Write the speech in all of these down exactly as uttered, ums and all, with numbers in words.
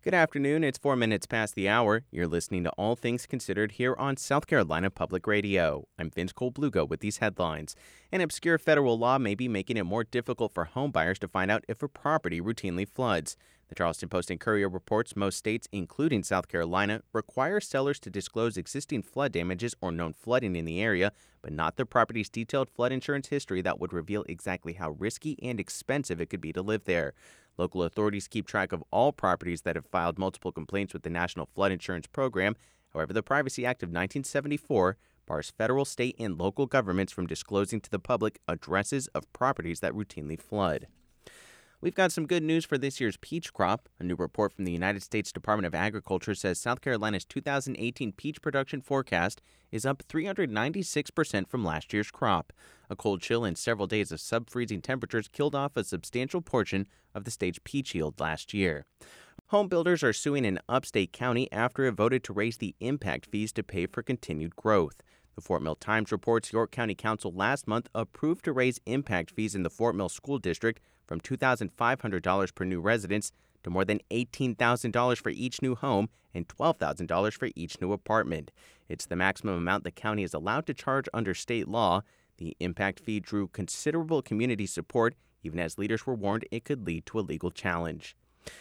Good afternoon. It's four minutes past the hour. You're listening to All Things Considered here on South Carolina Public Radio. I'm Vince Colblugo with these headlines. An obscure federal law may be making it more difficult for homebuyers to find out if a property routinely floods. The Charleston Post and Courier reports most states, including South Carolina, require sellers to disclose existing flood damages or known flooding in the area, but not the property's detailed flood insurance history that would reveal exactly how risky and expensive it could be to live there. Local authorities keep track of all properties that have filed multiple complaints with the National Flood Insurance Program. However, the Privacy Act of nineteen seventy-four bars federal, state, and local governments from disclosing to the public addresses of properties that routinely flood. We've got some good news for this year's peach crop. A new report from the United States Department of Agriculture says South Carolina's two thousand eighteen peach production forecast is up three hundred ninety-six percent from last year's crop. A cold chill and several days of sub-freezing temperatures killed off a substantial portion of the state's peach yield last year. Home builders are suing an upstate county after it voted to raise the impact fees to pay for continued growth. The Fort Mill Times reports York County Council last month approved to raise impact fees in the Fort Mill School District from two thousand five hundred dollars per new residence to more than eighteen thousand dollars for each new home and twelve thousand dollars for each new apartment. It's the maximum amount the county is allowed to charge under state law. The impact fee drew considerable community support, even as leaders were warned it could lead to a legal challenge.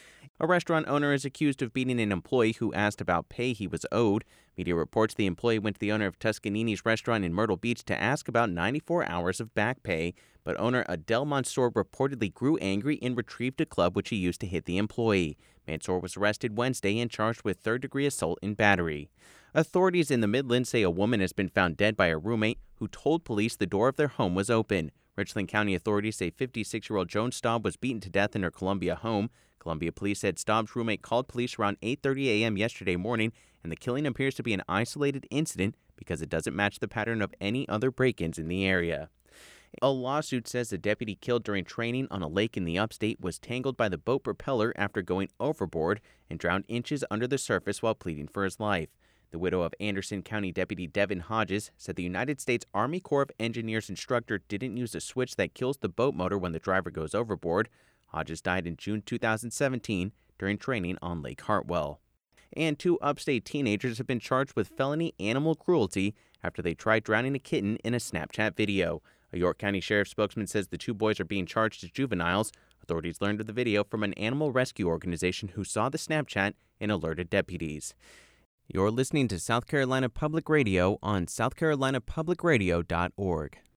A restaurant owner is accused of beating an employee who asked about pay he was owed. Media reports the employee went to the owner of Tuscanini's restaurant in Myrtle Beach to ask about ninety-four hours of back pay, but owner Adele Mansour reportedly grew angry and retrieved a club which he used to hit the employee. Mansour was arrested Wednesday and charged with third-degree assault and battery. Authorities in the Midlands say a woman has been found dead by a roommate who told police the door of their home was open. Richland County authorities say fifty-six-year-old Joan Staub was beaten to death in her Columbia home. Columbia police said Staub's roommate called police around eight thirty a.m. yesterday morning, and the killing appears to be an isolated incident because it doesn't match the pattern of any other break-ins in the area. A lawsuit says the deputy killed during training on a lake in the upstate was tangled by the boat propeller after going overboard and drowned inches under the surface while pleading for his life. The widow of Anderson County Deputy Devin Hodges said the United States Army Corps of Engineers instructor didn't use a switch that kills the boat motor when the driver goes overboard. Hodges died in June two thousand seventeen during training on Lake Hartwell. And two upstate teenagers have been charged with felony animal cruelty after they tried drowning a kitten in a Snapchat video. A York County Sheriff spokesman says the two boys are being charged as juveniles. Authorities learned of the video from an animal rescue organization who saw the Snapchat and alerted deputies. You're listening to South Carolina Public Radio on south carolina public radio dot org.